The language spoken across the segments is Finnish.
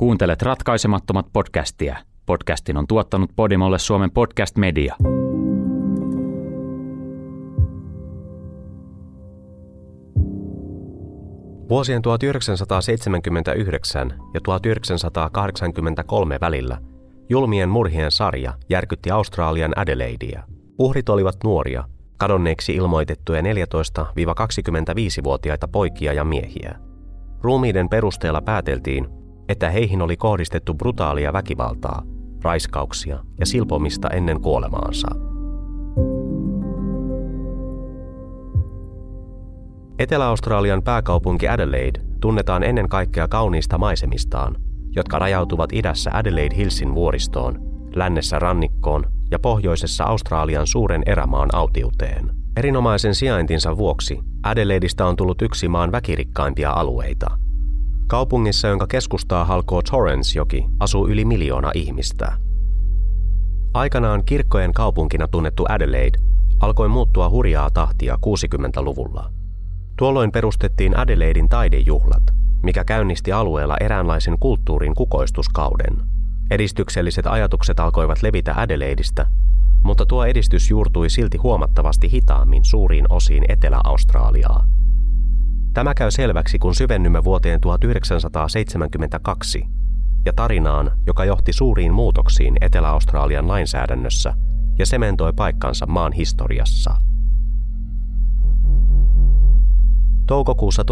Kuuntelet Ratkaisemattomat podcastia. Podcastin on tuottanut Podimolle Suomen Podcast Media. Vuosien 1979 ja 1983 välillä julmien murhien sarja järkytti Australian Adelaidea. Uhrit olivat nuoria, kadonneeksi ilmoitettuja 14-25-vuotiaita poikia ja miehiä. Ruumiiden perusteella pääteltiin, että heihin oli kohdistettu brutaalia väkivaltaa, raiskauksia ja silpomista ennen kuolemaansa. Etelä-Australian pääkaupunki Adelaide tunnetaan ennen kaikkea kauniista maisemistaan, jotka rajautuvat idässä Adelaide Hillsin vuoristoon, lännessä rannikkoon ja pohjoisessa Australian suuren erämaan autiuteen. Erinomaisen sijaintinsa vuoksi Adelaideista on tullut yksi maan väkirikkaimpia alueita. Kaupungissa, jonka keskustaa halkoo Torrens-joki, asuu yli 1 miljoona ihmistä. Aikanaan kirkkojen kaupunkina tunnettu Adelaide alkoi muuttua hurjaa tahtia 60-luvulla. Tuolloin perustettiin Adelaiden taidejuhlat, mikä käynnisti alueella eräänlaisen kulttuurin kukoistuskauden. Edistykselliset ajatukset alkoivat levitä Adelaideista, mutta tuo edistys juurtui silti huomattavasti hitaammin suuriin osiin Etelä-Australiaa. Tämä käy selväksi, kun syvennymme vuoteen 1972 ja tarinaan, joka johti suuriin muutoksiin Etelä-Australian lainsäädännössä ja sementoi paikkansa maan historiassa. Toukokuussa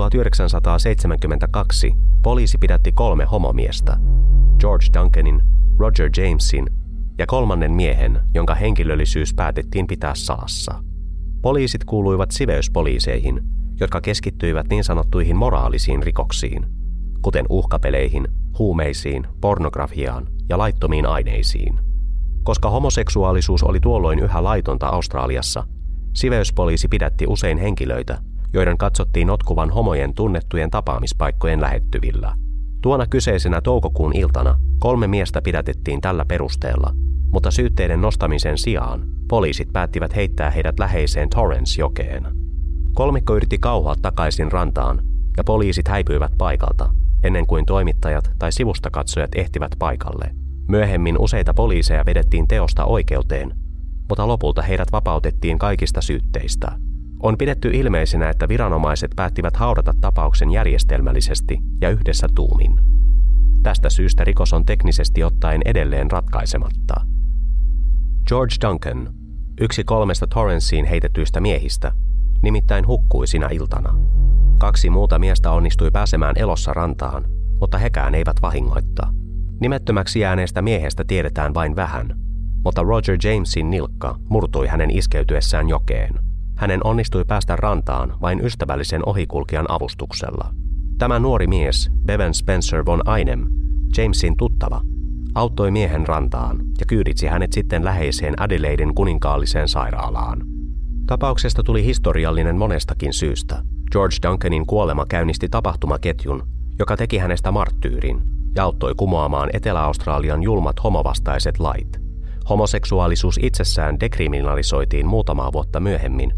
1972 poliisi pidätti 3 homomiestä, George Duncanin, Roger Jamesin ja 3. miehen, jonka henkilöllisyys päätettiin pitää salassa. Poliisit kuuluivat siveyspoliiseihin, jotka keskittyivät niin sanottuihin moraalisiin rikoksiin, kuten uhkapeleihin, huumeisiin, pornografiaan ja laittomiin aineisiin. Koska homoseksuaalisuus oli tuolloin yhä laitonta Australiassa, siveyspoliisi pidätti usein henkilöitä, joiden katsottiin notkuvan homojen tunnettujen tapaamispaikkojen lähettyvillä. Tuona kyseisenä toukokuun iltana 3 miestä pidätettiin tällä perusteella, mutta syytteiden nostamisen sijaan poliisit päättivät heittää heidät läheiseen Torrens-jokeen. Kolmikko yritti kauhoa takaisin rantaan ja poliisit häipyivät paikalta, ennen kuin toimittajat tai sivustakatsojat ehtivät paikalle. Myöhemmin useita poliiseja vedettiin teosta oikeuteen, mutta lopulta heidät vapautettiin kaikista syytteistä. On pidetty ilmeisenä, että viranomaiset päättivät haudata tapauksen järjestelmällisesti ja yhdessä tuumin. Tästä syystä rikos on teknisesti ottaen edelleen ratkaisematta. George Duncan, yksi 3 Torrensiin heitetyistä miehistä, nimittäin hukkui sinä iltana. 2 muuta miestä onnistui pääsemään elossa rantaan, mutta hekään eivät vahingoitta. Nimettömäksi jääneestä miehestä tiedetään vain vähän, mutta Roger Jamesin nilkka murtui hänen iskeytyessään jokeen. Hänen onnistui päästä rantaan vain ystävällisen ohikulkijan avustuksella. Tämä nuori mies, Bevan Spencer von Einem, Jamesin tuttava, auttoi miehen rantaan ja kyyditsi hänet sitten läheiseen Adelaiden kuninkaalliseen sairaalaan. Tapauksesta tuli historiallinen monestakin syystä. George Duncanin kuolema käynnisti tapahtumaketjun, joka teki hänestä marttyyrin ja auttoi kumoamaan Etelä-Australian julmat homovastaiset lait. Homoseksuaalisuus itsessään dekriminalisoitiin muutamaa vuotta myöhemmin,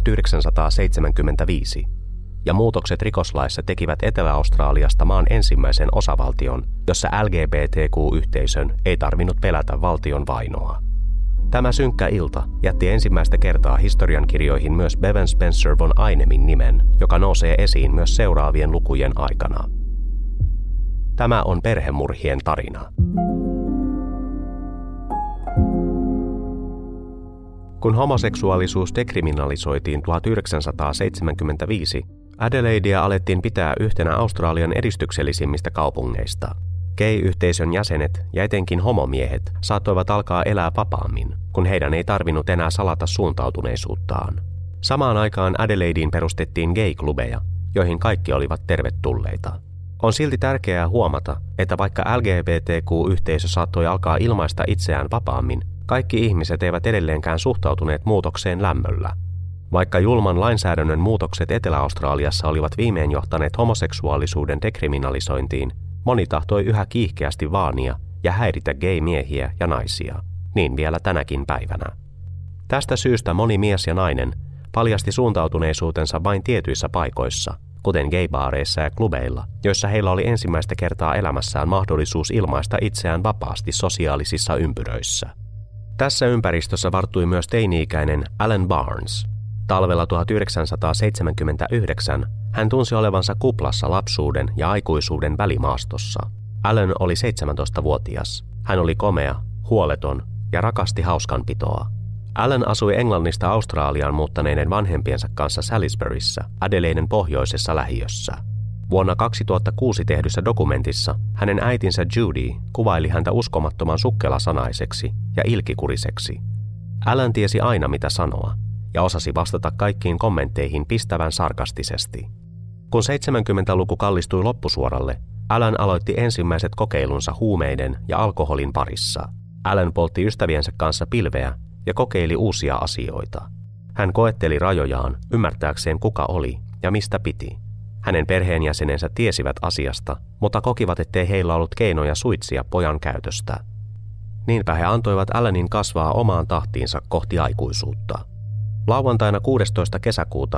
1975, ja muutokset rikoslaissa tekivät Etelä-Australiasta maan ensimmäisen osavaltion, jossa LGBTQ-yhteisön ei tarvinnut pelätä valtion vainoa. Tämä synkkä ilta jätti ensimmäistä kertaa historiankirjoihin myös Bevan Spencer von Einemin nimen, joka nousee esiin myös seuraavien lukujen aikana. Tämä on perhemurhien tarina. Kun homoseksuaalisuus dekriminalisoitiin 1975, Adelaidea alettiin pitää yhtenä Australian edistyksellisimmistä kaupungeista. Gay-yhteisön jäsenet ja etenkin homomiehet saattoivat alkaa elää vapaammin, kun heidän ei tarvinnut enää salata suuntautuneisuuttaan. Samaan aikaan Adelaideen perustettiin gay-klubeja, joihin kaikki olivat tervetulleita. On silti tärkeää huomata, että vaikka LGBTQ-yhteisö saattoi alkaa ilmaista itseään vapaammin, kaikki ihmiset eivät edelleenkään suhtautuneet muutokseen lämmöllä. Vaikka julman lainsäädännön muutokset Etelä-Australiassa olivat viimein johtaneet homoseksuaalisuuden dekriminalisointiin, moni tahtoi yhä kiihkeästi vaania ja häiritä gay-miehiä ja naisia, niin vielä tänäkin päivänä. Tästä syystä moni mies ja nainen paljasti suuntautuneisuutensa vain tietyissä paikoissa, kuten gaybaareissa ja klubeilla, joissa heillä oli ensimmäistä kertaa elämässään mahdollisuus ilmaista itseään vapaasti sosiaalisissa ympyröissä. Tässä ympäristössä varttui myös teini-ikäinen Alan Barnes. Talvella 1979 hän tunsi olevansa kuplassa lapsuuden ja aikuisuuden välimaastossa. Alan oli 17-vuotias. Hän oli komea, huoleton ja rakasti hauskanpitoa. Alan asui Englannista Australiaan muuttaneiden vanhempiensa kanssa Salisburyssä, Adelaiden pohjoisessa lähiössä. Vuonna 2006 tehdyssä dokumentissa hänen äitinsä Judy kuvaili häntä uskomattoman sukkelasanaiseksi ja ilkikuriseksi. Alan tiesi aina mitä sanoa ja osasi vastata kaikkiin kommentteihin pistävän sarkastisesti. Kun 70-luku kallistui loppusuoralle, Alan aloitti ensimmäiset kokeilunsa huumeiden ja alkoholin parissa. Alan poltti ystäviensä kanssa pilveä ja kokeili uusia asioita. Hän koetteli rajojaan ymmärtääkseen kuka oli ja mistä piti. Hänen perheenjäsenensä tiesivät asiasta, mutta kokivat, ettei heillä ollut keinoja suitsia pojan käytöstä. Niinpä he antoivat Alanin kasvaa omaan tahtiinsa kohti aikuisuutta. Lauantaina 16. kesäkuuta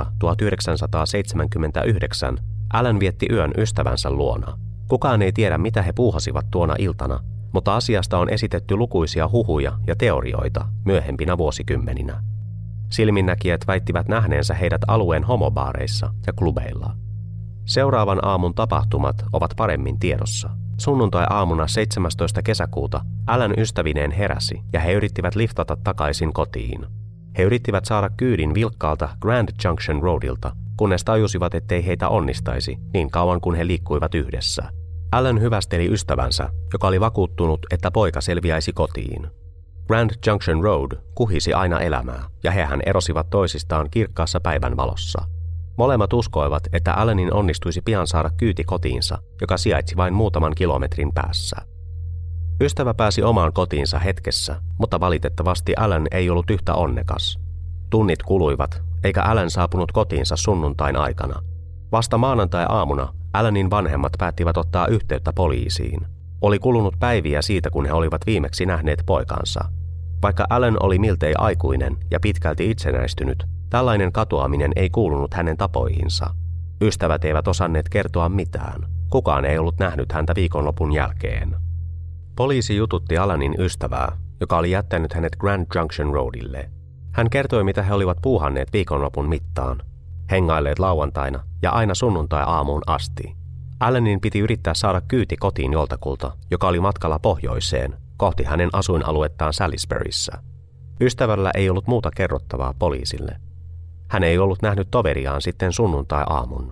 1979 Alan vietti yön ystävänsä luona. Kukaan ei tiedä, mitä he puuhasivat tuona iltana, mutta asiasta on esitetty lukuisia huhuja ja teorioita myöhempinä vuosikymmeninä. Silminnäkijät väittivät nähneensä heidät alueen homobaareissa ja klubeilla. Seuraavan aamun tapahtumat ovat paremmin tiedossa. Sunnuntai-aamuna 17. kesäkuuta Alan ystävineen heräsi ja he yrittivät liftata takaisin kotiin. He yrittivät saada kyydin vilkkaalta Grand Junction Roadilta, kunnes tajusivat, ettei heitä onnistaisi niin kauan kuin he liikkuivat yhdessä. Alan hyvästeli ystävänsä, joka oli vakuuttunut, että poika selviäisi kotiin. Grand Junction Road kuhisi aina elämää, ja hehän erosivat toisistaan kirkkaassa päivänvalossa. Molemmat uskoivat, että Alanin onnistuisi pian saada kyyti kotiinsa, joka sijaitsi vain muutaman kilometrin päässä. Ystävä pääsi omaan kotiinsa hetkessä, mutta valitettavasti Alan ei ollut yhtä onnekas. Tunnit kuluivat, eikä Alan saapunut kotiinsa sunnuntain aikana. Vasta maanantai-aamuna Alanin vanhemmat päättivät ottaa yhteyttä poliisiin. Oli kulunut päiviä siitä, kun he olivat viimeksi nähneet poikansa. Vaikka Alan oli miltei aikuinen ja pitkälti itsenäistynyt, tällainen katoaminen ei kuulunut hänen tapoihinsa. Ystävät eivät osanneet kertoa mitään. Kukaan ei ollut nähnyt häntä viikonlopun jälkeen. Poliisi jututti Alanin ystävää, joka oli jättänyt hänet Grand Junction Roadille. Hän kertoi, mitä he olivat puuhanneet viikonlopun mittaan. Hengailleet lauantaina ja aina sunnuntai-aamuun asti. Alanin piti yrittää saada kyyti kotiin joltakulta, joka oli matkalla pohjoiseen, kohti hänen asuinaluettaan Salisburyssä. Ystävällä ei ollut muuta kerrottavaa poliisille. Hän ei ollut nähnyt toveriaan sitten sunnuntai-aamun.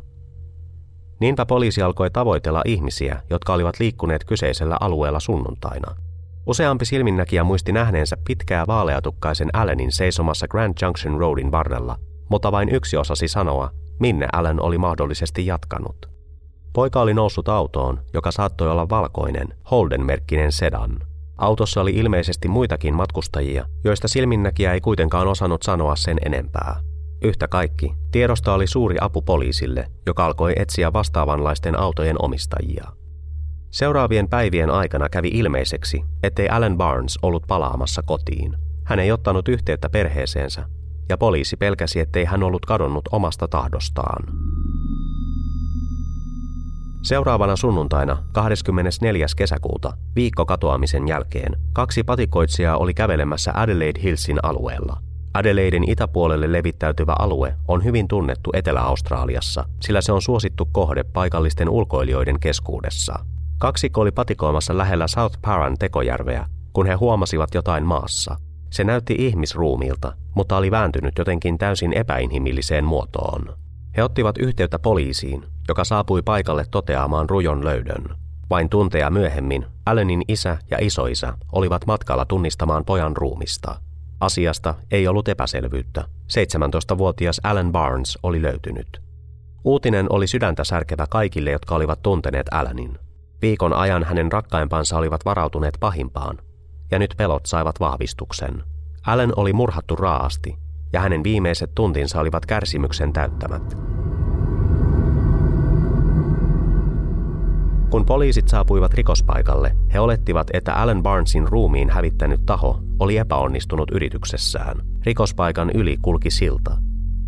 Niinpä poliisi alkoi tavoitella ihmisiä, jotka olivat liikkuneet kyseisellä alueella sunnuntaina. Useampi silminnäkijä muisti nähneensä pitkää vaaleatukkaisen Alanin seisomassa Grand Junction Roadin varrella, mutta vain yksi osasi sanoa, minne Alan oli mahdollisesti jatkanut. Poika oli noussut autoon, joka saattoi olla valkoinen, Holden-merkkinen sedan. Autossa oli ilmeisesti muitakin matkustajia, joista silminnäkijä ei kuitenkaan osannut sanoa sen enempää. Yhtä kaikki, tiedosta oli suuri apu poliisille, joka alkoi etsiä vastaavanlaisten autojen omistajia. Seuraavien päivien aikana kävi ilmeiseksi, ettei Alan Barnes ollut palaamassa kotiin. Hän ei ottanut yhteyttä perheeseensä, ja poliisi pelkäsi, ettei hän ollut kadonnut omasta tahdostaan. Seuraavana sunnuntaina 24. kesäkuuta, viikko katoamisen jälkeen, 2 patikoitsijaa oli kävelemässä Adelaide Hillsin alueella. Adelaiden itäpuolelle levittäytyvä alue on hyvin tunnettu Etelä-Australiassa, sillä se on suosittu kohde paikallisten ulkoilijoiden keskuudessa. Kaksikko oli patikoimassa lähellä South Paran tekojärveä, kun he huomasivat jotain maassa. Se näytti ihmisruumiilta, mutta oli vääntynyt jotenkin täysin epäinhimilliseen muotoon. He ottivat yhteyttä poliisiin, joka saapui paikalle toteamaan rujon löydön. Vain tunteja myöhemmin Alanin isä ja isoisä olivat matkalla tunnistamaan pojan ruumista. Asiasta ei ollut epäselvyyttä. 17-vuotias Alan Barnes oli löytynyt. Uutinen oli sydäntä särkevä kaikille, jotka olivat tunteneet Alanin. Viikon ajan hänen rakkaimpansa olivat varautuneet pahimpaan, ja nyt pelot saivat vahvistuksen. Alan oli murhattu raa'asti, ja hänen viimeiset tuntinsa olivat kärsimyksen täyttämät. Kun poliisit saapuivat rikospaikalle, he olettivat, että Alan Barnesin ruumiin hävittänyt taho oli epäonnistunut yrityksessään. Rikospaikan yli kulki silta.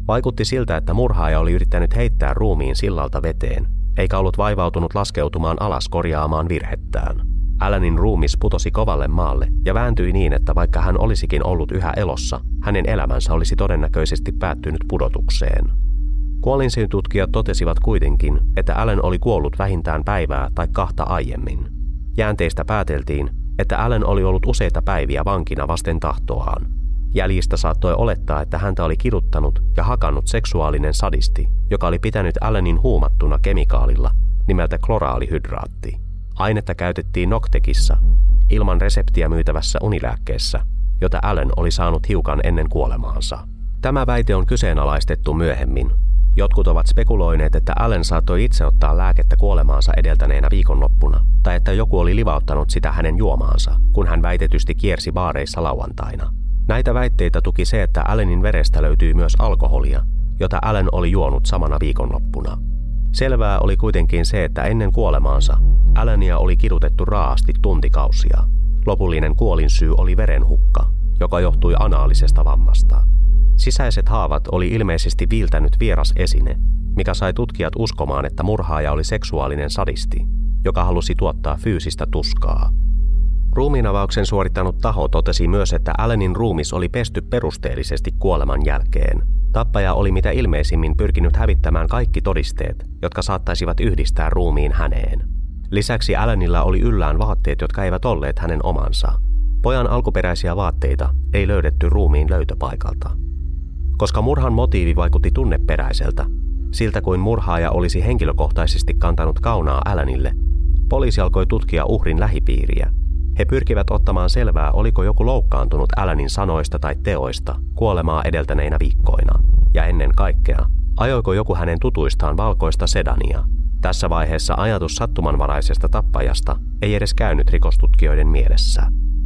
Vaikutti siltä, että murhaaja oli yrittänyt heittää ruumiin sillalta veteen, eikä ollut vaivautunut laskeutumaan alas korjaamaan virhettään. Alanin ruumis putosi kovalle maalle ja vääntyi niin, että vaikka hän olisikin ollut yhä elossa, hänen elämänsä olisi todennäköisesti päättynyt pudotukseen. Kuolinsyytutkijat totesivat kuitenkin, että Alan oli kuollut vähintään päivää tai 2 aiemmin. Jäänteistä pääteltiin, että Alan oli ollut useita päiviä vankina vasten tahtoaan. Jäljistä saattoi olettaa, että häntä oli kiduttanut ja hakannut seksuaalinen sadisti, joka oli pitänyt Alanin huumattuna kemikaalilla nimeltä kloraalihydraatti. Ainetta käytettiin Noctecissa, ilman reseptiä myytävässä unilääkkeessä, jota Alan oli saanut hiukan ennen kuolemaansa. Tämä väite on kyseenalaistettu myöhemmin. Jotkut ovat spekuloineet, että Alan saattoi itse ottaa lääkettä kuolemaansa edeltäneenä viikonloppuna, tai että joku oli livauttanut sitä hänen juomaansa, kun hän väitetysti kiersi baareissa lauantaina. Näitä väitteitä tuki se, että Alanin verestä löytyi myös alkoholia, jota Alan oli juonut samana viikonloppuna. Selvää oli kuitenkin se, että ennen kuolemaansa Alania oli kidutettu raaasti tuntikausia. Lopullinen kuolinsyy oli verenhukka, joka johtui anaalisesta vammasta. Sisäiset haavat oli ilmeisesti viiltänyt vieras esine, mikä sai tutkijat uskomaan, että murhaaja oli seksuaalinen sadisti, joka halusi tuottaa fyysistä tuskaa. Ruumiinavauksen suorittanut taho totesi myös, että Alanin ruumis oli pesty perusteellisesti kuoleman jälkeen. Tappaja oli mitä ilmeisimmin pyrkinyt hävittämään kaikki todisteet, jotka saattaisivat yhdistää ruumiin häneen. Lisäksi Alanilla oli yllään vaatteet, jotka eivät olleet hänen omansa. Pojan alkuperäisiä vaatteita ei löydetty ruumiin löytöpaikalta. Koska murhan motiivi vaikutti tunneperäiseltä, siltä kuin murhaaja olisi henkilökohtaisesti kantanut kaunaa Alanille, poliisi alkoi tutkia uhrin lähipiiriä. He pyrkivät ottamaan selvää, oliko joku loukkaantunut Alanin sanoista tai teoista kuolemaa edeltäneinä viikkoina. Ja ennen kaikkea, ajoiko joku hänen tutuistaan valkoista sedania. Tässä vaiheessa ajatus sattumanvaraisesta tappajasta ei edes käynyt rikostutkijoiden mielessä.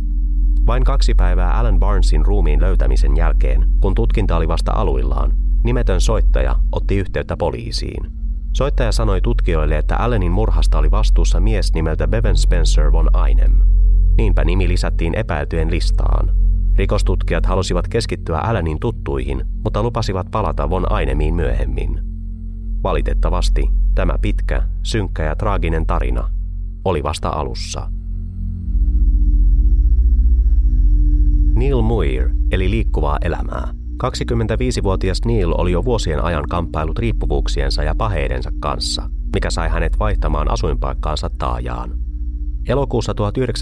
Vain 2 päivää Alan Barnesin ruumiin löytämisen jälkeen, kun tutkinta oli vasta aluillaan, nimetön soittaja otti yhteyttä poliisiin. Soittaja sanoi tutkijoille, että Alanin murhasta oli vastuussa mies nimeltä Bevan Spencer von Einem. Niinpä nimi lisättiin epäiltyjen listaan. Rikostutkijat halusivat keskittyä Alanin tuttuihin, mutta lupasivat palata von Einemiin myöhemmin. Valitettavasti tämä pitkä, synkkä ja traaginen tarina oli vasta alussa. Neil Muir eli liikkuvaa elämää. 25-vuotias Neil oli jo vuosien ajan kamppailut riippuvuuksiensa ja paheidensa kanssa, mikä sai hänet vaihtamaan asuinpaikkaansa taajaan. Elokuussa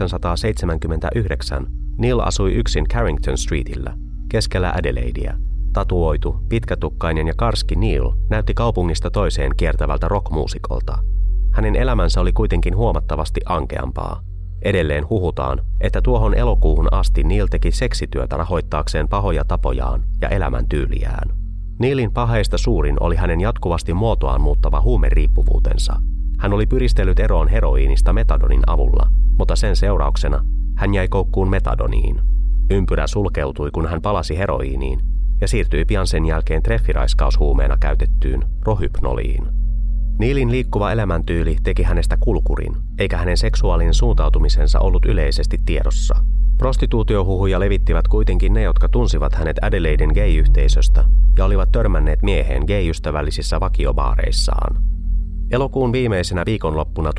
1979 Neil asui yksin Carrington Streetillä, keskellä Adelaideä. Tatuoitu, pitkätukkainen ja karski Neil näytti kaupungista toiseen kiertävältä rockmuusikolta. Hänen elämänsä oli kuitenkin huomattavasti ankeampaa. Edelleen huhutaan, että tuohon elokuuhun asti Neil teki seksityötä rahoittaakseen pahoja tapojaan ja elämäntyyliään. Neilin paheista suurin oli hänen jatkuvasti muotoaan muuttava huumeriippuvuutensa. Hän oli pyristellyt eroon heroiinista metadonin avulla, mutta sen seurauksena hän jäi koukkuun metadoniin. Ympyrä sulkeutui, kun hän palasi heroiiniin ja siirtyi pian sen jälkeen treffiraiskaushuumeena käytettyyn rohypnoliin. Neilin liikkuva elämäntyyli teki hänestä kulkurin, eikä hänen seksuaalinen suuntautumisensa ollut yleisesti tiedossa. Prostituutiohuhuja levittivät kuitenkin ne, jotka tunsivat hänet Adelaiden gay-yhteisöstä ja olivat törmänneet mieheen gay-ystävällisissä vakiobaareissaan. Elokuun viimeisenä viikonloppuna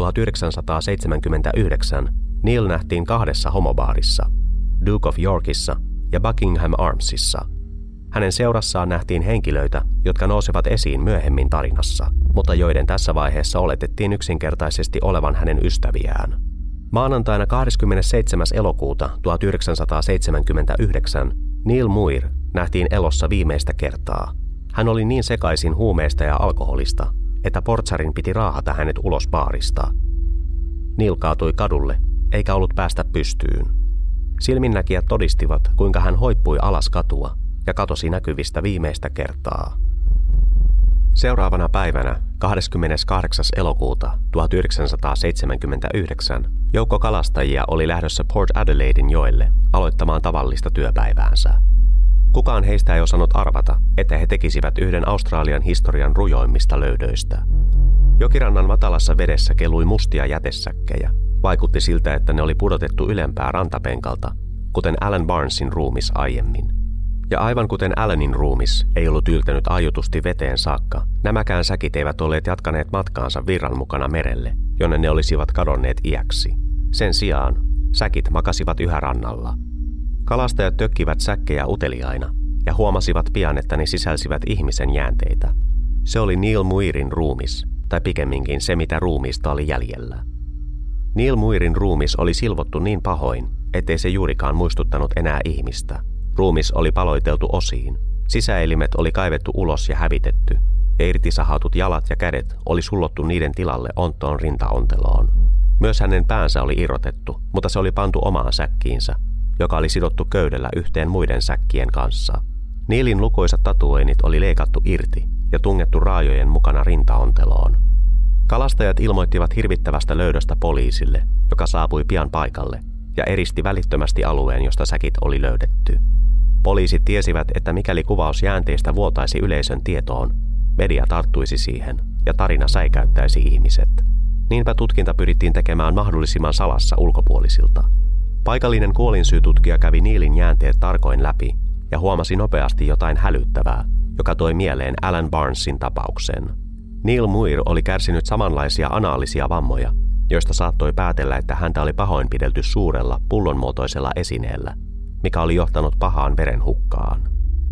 1979 Neil nähtiin 2 homobaarissa, Duke of Yorkissa ja Buckingham Armsissa. Hänen seurassaan nähtiin henkilöitä, jotka nousevat esiin myöhemmin tarinassa, mutta joiden tässä vaiheessa oletettiin yksinkertaisesti olevan hänen ystäviään. Maanantaina 27. elokuuta 1979 Neil Muir nähtiin elossa viimeistä kertaa. Hän oli niin sekaisin huumeista ja alkoholista, että portsarin piti raahata hänet ulos baarista. Neil kaatui kadulle, eikä ollut päästä pystyyn. Silminnäkijät todistivat, kuinka hän hoippui alas katua ja katosi näkyvistä viimeistä kertaa. Seuraavana päivänä, 28. elokuuta 1979, joukko kalastajia oli lähdössä Port Adelaiden joelle aloittamaan tavallista työpäiväänsä. Kukaan heistä ei osannut arvata, että he tekisivät yhden Australian historian rujoimmista löydöistä. Jokirannan matalassa vedessä kelui mustia jätesäkkejä. Vaikutti siltä, että ne oli pudotettu ylempää rantapenkalta, kuten Alan Barnesin ruumis aiemmin. Ja aivan kuten Alanin ruumis ei ollut yltänyt aiotusti veteen saakka, nämäkään säkit eivät olleet jatkaneet matkaansa virran mukana merelle, jonne ne olisivat kadonneet iäksi. Sen sijaan säkit makasivat yhä rannalla. Kalastajat tökkivät säkkejä uteliaina ja huomasivat pian, että ne sisälsivät ihmisen jäänteitä. Se oli Neil Muirin ruumis, tai pikemminkin se, mitä ruumiista oli jäljellä. Neil Muirin ruumis oli silvottu niin pahoin, ettei se juurikaan muistuttanut enää ihmistä. Ruumis oli paloiteltu osiin. Sisäelimet oli kaivettu ulos ja hävitetty, ja irtisahatut jalat ja kädet oli sullottu niiden tilalle onttoon rintaonteloon. Myös hänen päänsä oli irrotettu, mutta se oli pantu omaan säkkiinsä, joka oli sidottu köydellä yhteen muiden säkkien kanssa. Neilin lukuisat tatuoinnit oli leikattu irti ja tungettu raajojen mukana rintaonteloon. Kalastajat ilmoittivat hirvittävästä löydöstä poliisille, joka saapui pian paikalle ja eristi välittömästi alueen, josta säkit oli löydetty. Poliisit tiesivät, että mikäli kuvaus jäänteistä vuotaisi yleisön tietoon, media tarttuisi siihen ja tarina säikäyttäisi ihmiset. Niinpä tutkinta pyrittiin tekemään mahdollisimman salassa ulkopuolisilta. Paikallinen kuolinsyytutkija kävi Neilin jäänteet tarkoin läpi ja huomasi nopeasti jotain hälyttävää, joka toi mieleen Alan Barnesin tapauksen. Neil Muir oli kärsinyt samanlaisia anaalisia vammoja, joista saattoi päätellä, että häntä oli pahoinpidelty suurella, pullonmuotoisella esineellä, mikä oli johtanut pahaan verenhukkaan.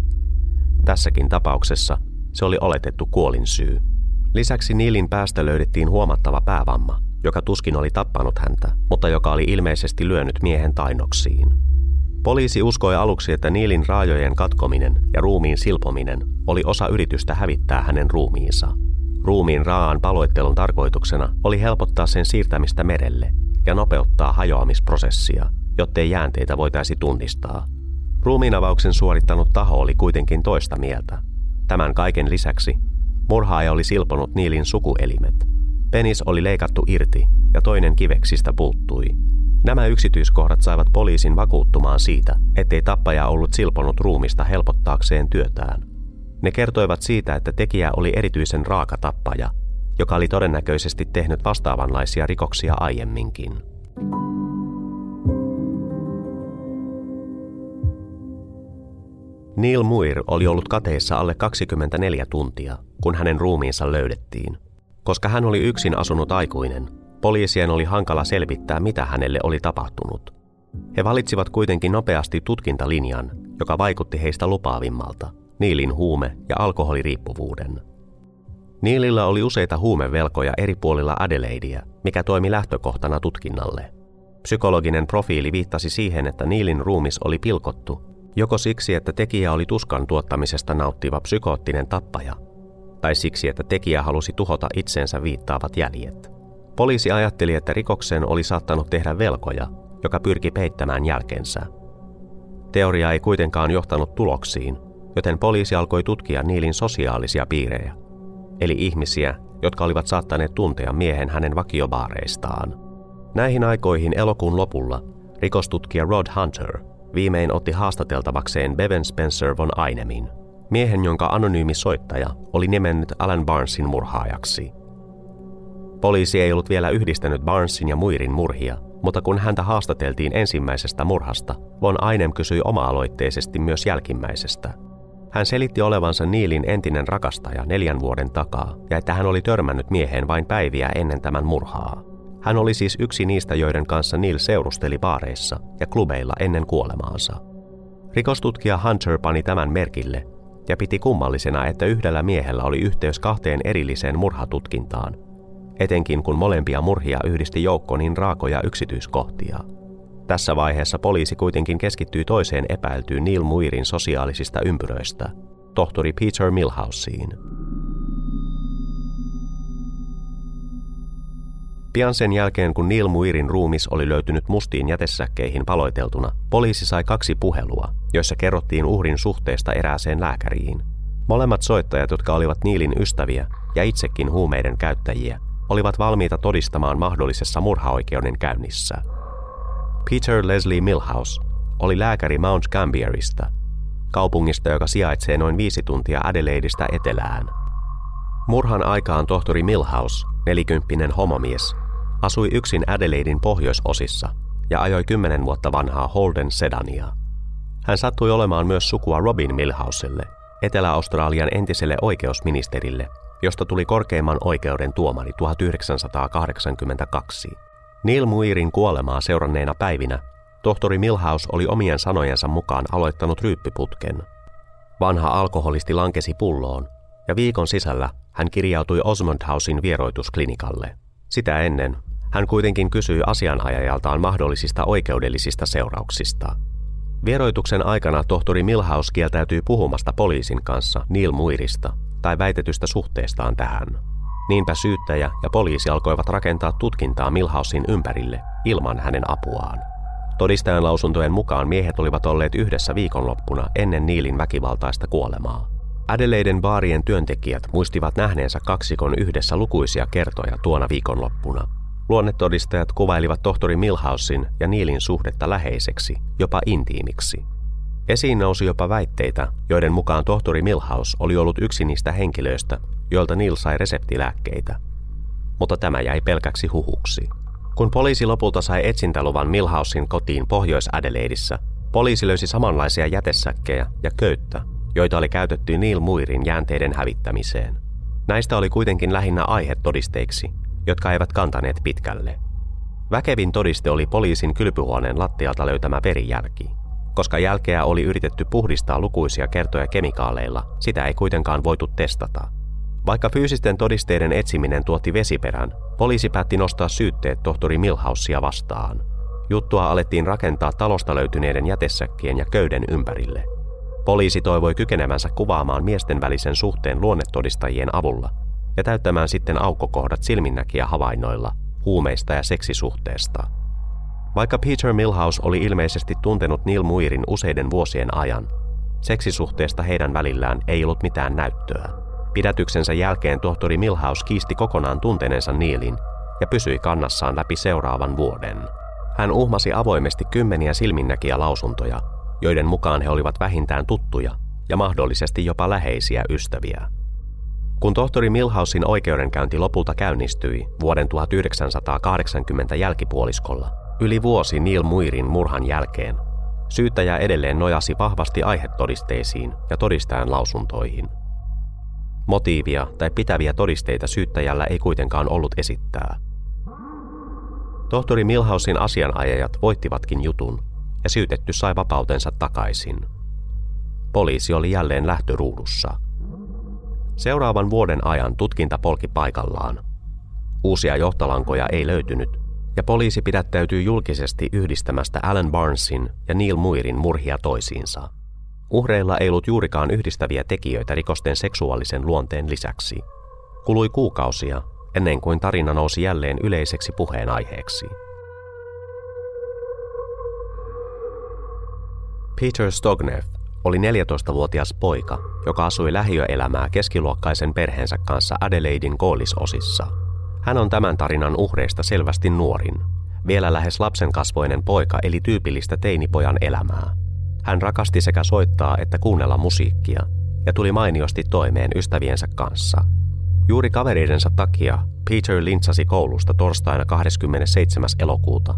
Tässäkin tapauksessa se oli oletettu kuolinsyy. Lisäksi Neilin päästä löydettiin huomattava päävamma, joka tuskin oli tappanut häntä, mutta joka oli ilmeisesti lyönyt miehen tainnoksiin. Poliisi uskoi aluksi, että Neilin raajojen katkominen ja ruumiin silpominen oli osa yritystä hävittää hänen ruumiinsa. Ruumiin raaan paloittelun tarkoituksena oli helpottaa sen siirtämistä merelle ja nopeuttaa hajoamisprosessia, jottei jäänteitä voitaisi tunnistaa. Ruumiinavauksen suorittanut taho oli kuitenkin toista mieltä. Tämän kaiken lisäksi murhaaja oli silponut Neilin sukuelimet. Penis oli leikattu irti ja toinen kiveksistä puuttui. Nämä yksityiskohdat saivat poliisin vakuuttumaan siitä, ettei tappaja ollut silponut ruumista helpottaakseen työtään. Ne kertoivat siitä, että tekijä oli erityisen raaka tappaja, joka oli todennäköisesti tehnyt vastaavanlaisia rikoksia aiemminkin. Neil Muir oli ollut kateissa alle 24 tuntia, kun hänen ruumiinsa löydettiin. Koska hän oli yksin asunut aikuinen, poliisien oli hankala selvittää, mitä hänelle oli tapahtunut. He valitsivat kuitenkin nopeasti tutkintalinjan, joka vaikutti heistä lupaavimmalta, Neilin huume- ja alkoholiriippuvuuden. Neilillä oli useita huumevelkoja eri puolilla Adelaidea, mikä toimi lähtökohtana tutkinnalle. Psykologinen profiili viittasi siihen, että Neilin ruumis oli pilkottu, joko siksi, että tekijä oli tuskan tuottamisesta nauttiva psykoottinen tappaja, tai siksi, että tekijä halusi tuhota itseensä viittaavat jäljet. Poliisi ajatteli, että rikoksen oli saattanut tehdä velkoja, joka pyrki peittämään jälkensä. Teoria ei kuitenkaan johtanut tuloksiin, joten poliisi alkoi tutkia Neilin sosiaalisia piirejä, eli ihmisiä, jotka olivat saattaneet tuntea miehen hänen vakiobaareistaan. Näihin aikoihin elokuun lopulla rikostutkija Rod Hunter viimein otti haastateltavakseen Bevan Spencer von Ainemin, miehen, jonka anonyymi soittaja oli nimennyt Alan Barnesin murhaajaksi. Poliisi ei ollut vielä yhdistänyt Barnesin ja Muirin murhia, mutta kun häntä haastateltiin ensimmäisestä murhasta, von Ainem kysyi oma-aloitteisesti myös jälkimmäisestä. Hän selitti olevansa Neilin entinen rakastaja 4 vuoden takaa ja että hän oli törmännyt mieheen vain päiviä ennen tämän murhaa. Hän oli siis yksi niistä, joiden kanssa Neil seurusteli baareissa ja klubeilla ennen kuolemaansa. Rikostutkija Hunter pani tämän merkille ja piti kummallisena, että yhdellä miehellä oli yhteys 2 erilliseen murhatutkintaan, etenkin kun molempia murhia yhdisti joukko niin raakoja yksityiskohtia. Tässä vaiheessa poliisi kuitenkin keskittyi toiseen epäiltyyn Neil Muirin sosiaalisista ympyröistä, tohtori Peter Millhouseen. Pian sen jälkeen, kun Neil Muirin ruumis oli löytynyt mustiin jätesäkkeihin paloiteltuna, poliisi sai 2 puhelua, joissa kerrottiin uhrin suhteesta erääseen lääkäriin. Molemmat soittajat, jotka olivat Neilin ystäviä ja itsekin huumeiden käyttäjiä, olivat valmiita todistamaan mahdollisessa murhaoikeuden käynnissä. Peter Leslie Millhouse oli lääkäri Mount Gambierista, kaupungista, joka sijaitsee noin 5 tuntia Adelaideista etelään. Murhan aikaan tohtori Millhouse, 40-vuotias homomies, asui yksin Adelaiden pohjoisosissa ja ajoi 10 vuotta vanhaa Holden sedania. Hän sattui olemaan myös sukua Robin Milhouselle, Etelä-Australian entiselle oikeusministerille, josta tuli korkeimman oikeuden tuomari 1982. Neil Muirin kuolemaa seuranneina päivinä tohtori Milhouse oli omien sanojensa mukaan aloittanut ryyppiputken. Vanha alkoholisti lankesi pulloon, ja viikon sisällä hän kirjautui Osmond Housen vieroitusklinikalle. Sitä ennen hän kuitenkin kysyi asianajajaltaan mahdollisista oikeudellisista seurauksista. Vieroituksen aikana tohtori Milhouse kieltäytyi puhumasta poliisin kanssa Neil Muirista tai väitetystä suhteestaan tähän. Niinpä syyttäjä ja poliisi alkoivat rakentaa tutkintaa Milhousen ympärille ilman hänen apuaan. Todistajan lausuntojen mukaan miehet olivat olleet yhdessä viikonloppuna ennen Neilin väkivaltaista kuolemaa. Adelaiden baarien työntekijät muistivat nähneensä kaksikon yhdessä lukuisia kertoja tuona viikonloppuna. Luonnetodistajat kuvailivat tohtori Milhousen ja Neilin suhdetta läheiseksi, jopa intiimiksi. Esiin nousi jopa väitteitä, joiden mukaan tohtori Milhouse oli ollut yksi niistä henkilöistä, joilta Neil sai reseptilääkkeitä. Mutta tämä jäi pelkäksi huhuksi. Kun poliisi lopulta sai etsintäluvan Milhousen kotiin Pohjois-Adelaideissa, poliisi löysi samanlaisia jätesäkkejä ja köyttä, joita oli käytetty Neil Muirin jäänteiden hävittämiseen. Näistä oli kuitenkin lähinnä aihetodisteiksi, jotka eivät kantaneet pitkälle. Väkevin todiste oli poliisin kylpyhuoneen lattialta löytämä verijälki. Koska jälkeä oli yritetty puhdistaa lukuisia kertoja kemikaaleilla, sitä ei kuitenkaan voitu testata. Vaikka fyysisten todisteiden etsiminen tuotti vesiperän, poliisi päätti nostaa syytteet tohtori Milhousea vastaan. Juttua alettiin rakentaa talosta löytyneiden jätesäkkien ja köyden ympärille. Poliisi toivoi kykenevänsä kuvaamaan miesten välisen suhteen luonnetodistajien avulla ja täyttämään sitten aukkokohdat silminnäkijä havainnoilla, huumeista ja seksisuhteesta. Vaikka Peter Milhouse oli ilmeisesti tuntenut Neil Muirin useiden vuosien ajan, seksisuhteesta heidän välillään ei ollut mitään näyttöä. Pidätyksensä jälkeen tohtori Milhouse kiisti kokonaan tunteneensa Neilin ja pysyi kannassaan läpi seuraavan vuoden. Hän uhmasi avoimesti kymmeniä silminnäkijälausuntoja, joiden mukaan he olivat vähintään tuttuja ja mahdollisesti jopa läheisiä ystäviä. Kun tohtori Milhousen oikeudenkäynti lopulta käynnistyi vuoden 1980 jälkipuoliskolla, yli vuosi Neil Muirin murhan jälkeen, syyttäjä edelleen nojasi vahvasti aihetodisteisiin ja todistajan lausuntoihin. Motiivia tai pitäviä todisteita syyttäjällä ei kuitenkaan ollut esittää. Tohtori Milhousen asianajajat voittivatkin jutun ja syytetty sai vapautensa takaisin. Poliisi oli jälleen lähtöruudussa. Seuraavan vuoden ajan tutkinta polki paikallaan. Uusia johtolankoja ei löytynyt, ja poliisi pidättäytyi julkisesti yhdistämästä Alan Barnesin ja Neil Muirin murhia toisiinsa. Uhreilla ei ollut juurikaan yhdistäviä tekijöitä rikosten seksuaalisen luonteen lisäksi. Kului kuukausia, ennen kuin tarina nousi jälleen yleiseksi puheenaiheeksi. Peter Stogneff oli 14-vuotias poika, joka asui lähiöelämää keskiluokkaisen perheensä kanssa Adelaiden koillisosissa. Hän on tämän tarinan uhreista selvästi nuorin. Vielä lähes lapsenkasvoinen poika eli tyypillistä teinipojan elämää. Hän rakasti sekä soittaa että kuunnella musiikkia ja tuli mainiosti toimeen ystäviensä kanssa. Juuri kavereidensa takia Peter lintsasi koulusta torstaina 27. elokuuta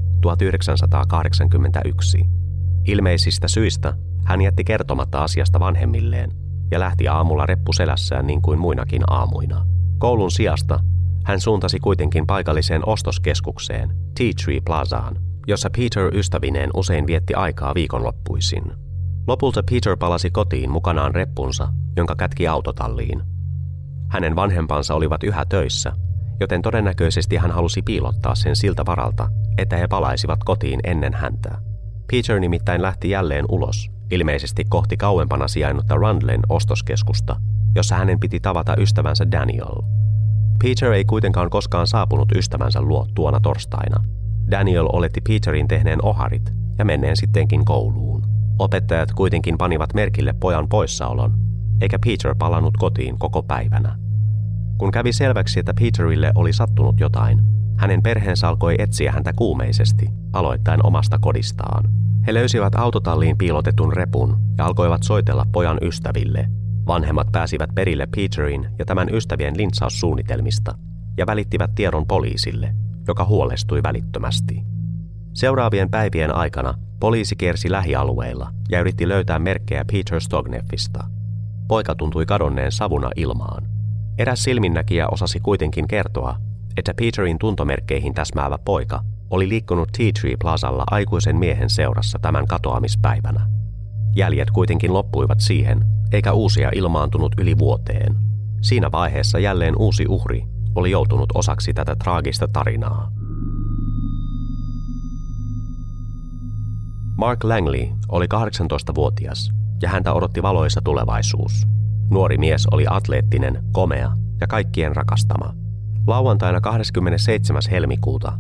1981. Ilmeisistä syistä hän jätti kertomatta asiasta vanhemmilleen ja lähti aamulla reppu selässään niin kuin muinakin aamuina. Koulun sijasta hän suuntasi kuitenkin paikalliseen ostoskeskukseen, Tea Tree Plazaan, jossa Peter ystävineen usein vietti aikaa viikonloppuisin. Lopulta Peter palasi kotiin mukanaan reppunsa, jonka kätki autotalliin. Hänen vanhempansa olivat yhä töissä, joten todennäköisesti hän halusi piilottaa sen siltä varalta, että he palaisivat kotiin ennen häntä. Peter nimittäin lähti jälleen ulos, ilmeisesti kohti kauempana sijainnutta Rundlen ostoskeskusta, jossa hänen piti tavata ystävänsä Daniel. Peter ei kuitenkaan koskaan saapunut ystävänsä luo tuona torstaina. Daniel oletti Peterin tehneen oharit ja menneen sittenkin kouluun. Opettajat kuitenkin panivat merkille pojan poissaolon, eikä Peter palannut kotiin koko päivänä. Kun kävi selväksi, että Peterille oli sattunut jotain, hänen perheensä alkoi etsiä häntä kuumeisesti, aloittaen omasta kodistaan. He löysivät autotalliin piilotetun repun ja alkoivat soitella pojan ystäville. Vanhemmat pääsivät perille Peterin ja tämän ystävien lintsaussuunnitelmista ja välittivät tiedon poliisille, joka huolestui välittömästi. Seuraavien päivien aikana Poliisi kiersi lähialueilla ja yritti löytää merkkejä Peter Stogneffista. Poika tuntui kadonneen savuna ilmaan. Eräs silminnäkijä osasi kuitenkin kertoa, että Peterin tuntomerkkeihin täsmäävä poika oli liikkunut Tea Tree Plazalla aikuisen miehen seurassa tämän katoamispäivänä. Jäljet kuitenkin loppuivat siihen, eikä uusia ilmaantunut yli vuoteen. Siinä vaiheessa jälleen uusi uhri oli joutunut osaksi tätä traagista tarinaa. Mark Langley oli 18-vuotias ja häntä odotti valoisa tulevaisuus. Nuori mies oli atleettinen, komea ja kaikkien rakastama. Lauantaina 27. helmikuuta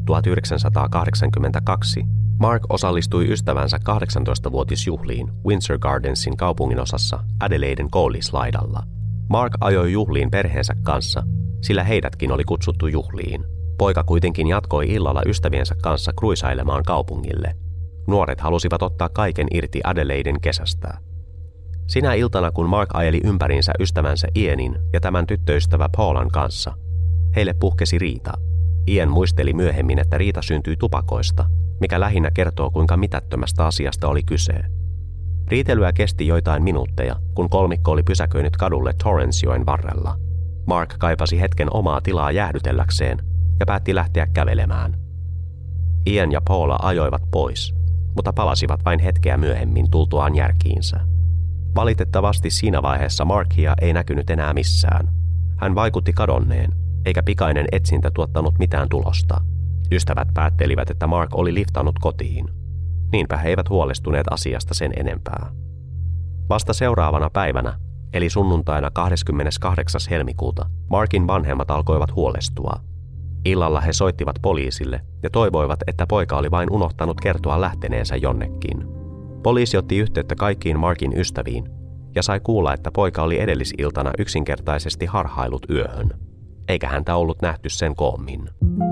1982 Mark osallistui ystävänsä 18-vuotisjuhliin Windsor Gardensin kaupunginosassa Adelaiden koullislaidalla. Mark ajoi juhliin perheensä kanssa, sillä heidätkin oli kutsuttu juhliin. Poika kuitenkin jatkoi illalla ystäviensä kanssa kruisailemaan kaupungille. Nuoret halusivat ottaa kaiken irti Adelaiden kesästä. Sinä iltana, kun Mark ajeli ympäriinsä ystävänsä Ianin ja tämän tyttöystävä Paulan kanssa, heille puhkesi riita. Ian muisteli myöhemmin, että riita syntyi tupakoista, mikä lähinnä kertoo, kuinka mitättömästä asiasta oli kyse. Riitelyä kesti joitain minuutteja, kun kolmikko oli pysäköinyt kadulle Torrencejoen varrella. Mark kaipasi hetken omaa tilaa jäähdytelläkseen ja päätti lähteä kävelemään. Ian ja Paula ajoivat pois, mutta palasivat vain hetkeä myöhemmin tultuaan järkiinsä. Valitettavasti siinä vaiheessa Markia ei näkynyt enää missään. Hän vaikutti kadonneen, eikä pikainen etsintä tuottanut mitään tulosta. Ystävät päättelivät, että Mark oli liftannut kotiin. Niinpä he eivät huolestuneet asiasta sen enempää. Vasta seuraavana päivänä, eli sunnuntaina 28. helmikuuta, Markin vanhemmat alkoivat huolestua. Illalla he soittivat poliisille ja toivoivat, että poika oli vain unohtanut kertoa lähteneensä jonnekin. Poliisi otti yhteyttä kaikkiin Markin ystäviin ja sai kuulla, että poika oli edellisiltana yksinkertaisesti harhailut yöhön, eikä häntä ollut nähty sen koommin.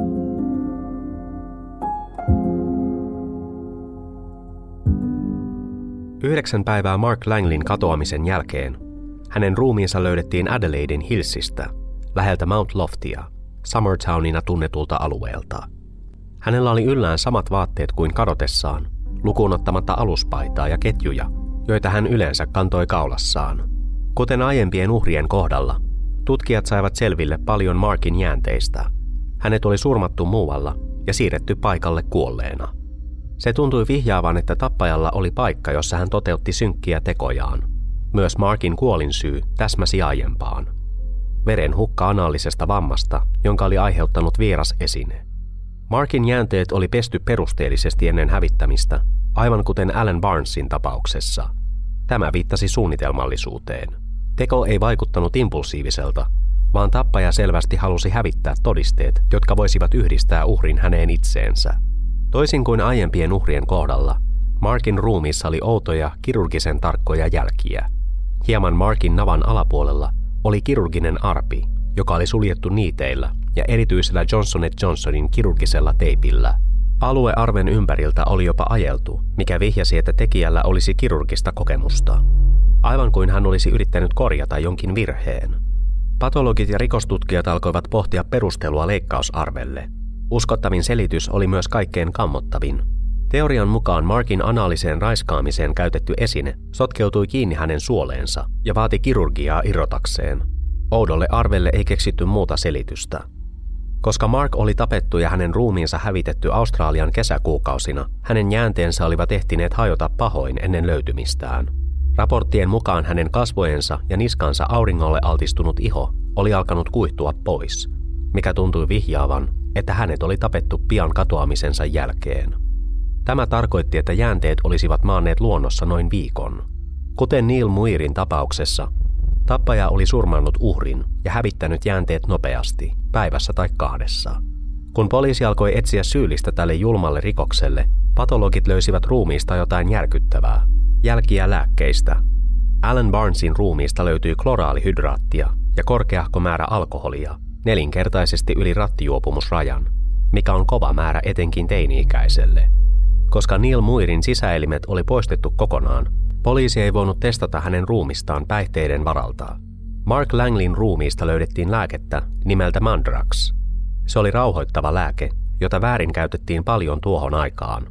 Yhdeksän päivää Mark Langleyn katoamisen jälkeen hänen ruumiinsa löydettiin Adelaiden Hillsistä, läheltä Mount Loftia, Summertownina tunnetulta alueelta. Hänellä oli yllään samat vaatteet kuin kadotessaan, lukuun ottamatta aluspaitaa ja ketjuja, joita hän yleensä kantoi kaulassaan. Kuten aiempien uhrien kohdalla, tutkijat saivat selville paljon Markin jäänteistä. Hänet oli surmattu muualla ja siirretty paikalle kuolleena. Se tuntui vihjaavan, että tappajalla oli paikka, jossa hän toteutti synkkiä tekojaan. Myös Markin kuolinsyy täsmäsi aiempaan. Veren hukka anaalisesta vammasta, jonka oli aiheuttanut vieras esine. Markin jäänteet oli pesty perusteellisesti ennen hävittämistä, aivan kuten Alan Barnesin tapauksessa. Tämä viittasi suunnitelmallisuuteen. Teko ei vaikuttanut impulsiiviselta, vaan tappaja selvästi halusi hävittää todisteet, jotka voisivat yhdistää uhrin häneen itseensä. Toisin kuin aiempien uhrien kohdalla, Markin ruumiissa oli outoja, kirurgisen tarkkoja jälkiä. Hieman Markin navan alapuolella oli kirurginen arpi, joka oli suljettu niiteillä ja erityisellä Johnson & Johnsonin kirurgisella teipillä. Alue arven ympäriltä oli jopa ajeltu, mikä vihjasi, että tekijällä olisi kirurgista kokemusta. Aivan kuin hän olisi yrittänyt korjata jonkin virheen. Patologit ja rikostutkijat alkoivat pohtia perustelua leikkausarvelle. Uskottavin selitys oli myös kaikkein kammottavin. Teorian mukaan Markin anaaliseen raiskaamiseen käytetty esine sotkeutui kiinni hänen suoleensa ja vaati kirurgiaa irrotakseen. Oudolle arvelle ei keksitty muuta selitystä. Koska Mark oli tapettu ja hänen ruumiinsa hävitetty Australian kesäkuukausina, hänen jäänteensä olivat ehtineet hajota pahoin ennen löytymistään. Raporttien mukaan hänen kasvojensa ja niskansa auringolle altistunut iho oli alkanut kuihtua pois, mikä tuntui vihjaavan, että hänet oli tapettu pian katoamisensa jälkeen. Tämä tarkoitti, että jäänteet olisivat maanneet luonnossa noin viikon. Kuten Neil Muirin tapauksessa, tappaja oli surmannut uhrin ja hävittänyt jäänteet nopeasti, päivässä tai kahdessa. Kun poliisi alkoi etsiä syyllistä tälle julmalle rikokselle, patologit löysivät ruumiista jotain järkyttävää. Jälkiä lääkkeistä. Alan Barnesin ruumiista löytyi kloraalihydraattia ja korkeahko määrä alkoholia, 4-kertaisesti yli rattijuopumusrajan, mikä on kova määrä etenkin teini-ikäiselle. Koska Neil Muirin sisäelimet oli poistettu kokonaan, poliisi ei voinut testata hänen ruumistaan päihteiden varalta. Mark Langleyn ruumiista löydettiin lääkettä nimeltä Mandrax. Se oli rauhoittava lääke, jota väärinkäytettiin paljon tuohon aikaan.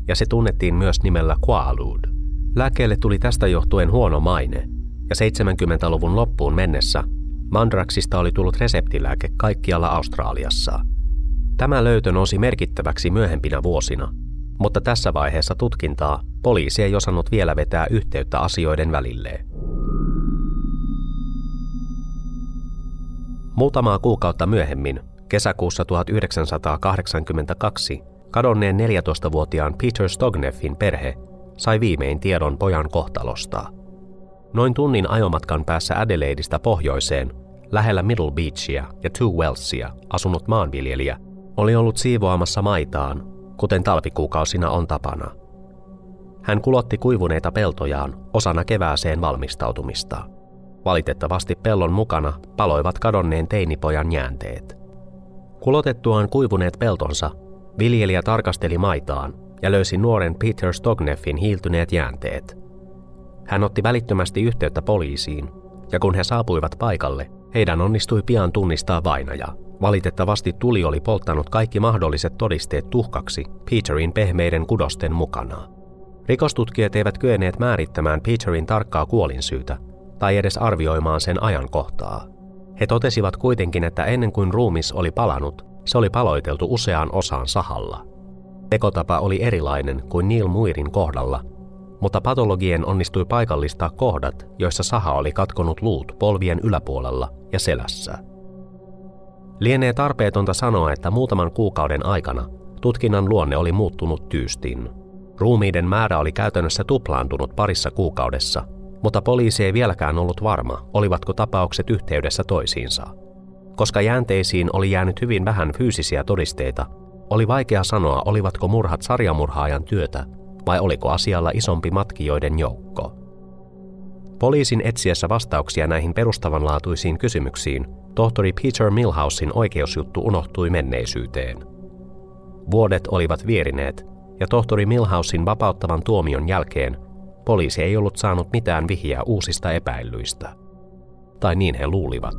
ja se tunnettiin myös nimellä Quaalude. Lääkkeelle tuli tästä johtuen huono maine, ja 70-luvun loppuun mennessä Mandraxista oli tullut reseptilääke kaikkialla Australiassa. Tämä löytö nousi merkittäväksi myöhempinä vuosina, mutta tässä vaiheessa tutkintaa poliisi ei osannut vielä vetää yhteyttä asioiden välilleen. Muutamaa kuukautta myöhemmin, kesäkuussa 1982, kadonneen 14-vuotiaan Peter Stogneffin perhe sai viimein tiedon pojan kohtalosta. Noin tunnin ajomatkan päässä Adelaideista pohjoiseen, lähellä Middle Beachia ja Two Wellsia asunut maanviljelijä oli ollut siivoamassa maitaan, kuten talvikuukausina on tapana. Hän kulotti kuivuneita peltojaan osana kevääseen valmistautumista. Valitettavasti pellon mukana paloivat kadonneen teinipojan jäänteet. Kulotettuaan kuivuneet peltonsa, viljelijä tarkasteli maitaan ja löysi nuoren Peter Stogneffin hiiltyneet jäänteet. Hän otti välittömästi yhteyttä poliisiin, ja kun he saapuivat paikalle, heidän onnistui pian tunnistaa vainaja. Valitettavasti tuli oli polttanut kaikki mahdolliset todisteet tuhkaksi Peterin pehmeiden kudosten mukana. Rikostutkijat eivät kyenneet määrittämään Peterin tarkkaa kuolinsyytä tai edes arvioimaan sen ajankohtaa. He totesivat kuitenkin, että ennen kuin ruumis oli palanut, se oli paloiteltu useaan osaan sahalla. Tekotapa oli erilainen kuin Neil Muirin kohdalla, mutta patologien onnistui paikallistaa kohdat, joissa saha oli katkonut luut polvien yläpuolella ja selässä. Lienee tarpeetonta sanoa, että muutaman kuukauden aikana tutkinnan luonne oli muuttunut tyystin. Ruumiiden määrä oli käytännössä tuplaantunut parissa kuukaudessa, mutta poliisi ei vieläkään ollut varma, olivatko tapaukset yhteydessä toisiinsa. Koska jäänteisiin oli jäänyt hyvin vähän fyysisiä todisteita, oli vaikea sanoa, olivatko murhat sarjamurhaajan työtä vai oliko asialla isompi matkijoiden joukko. Poliisin etsiessä vastauksia näihin perustavanlaatuisiin kysymyksiin, tohtori Peter Millhousen oikeusjuttu unohtui menneisyyteen. Vuodet olivat vierineet, ja tohtori Millhousen vapauttavan tuomion jälkeen poliisi ei ollut saanut mitään vihjeä uusista epäillyistä. Tai niin he luulivat.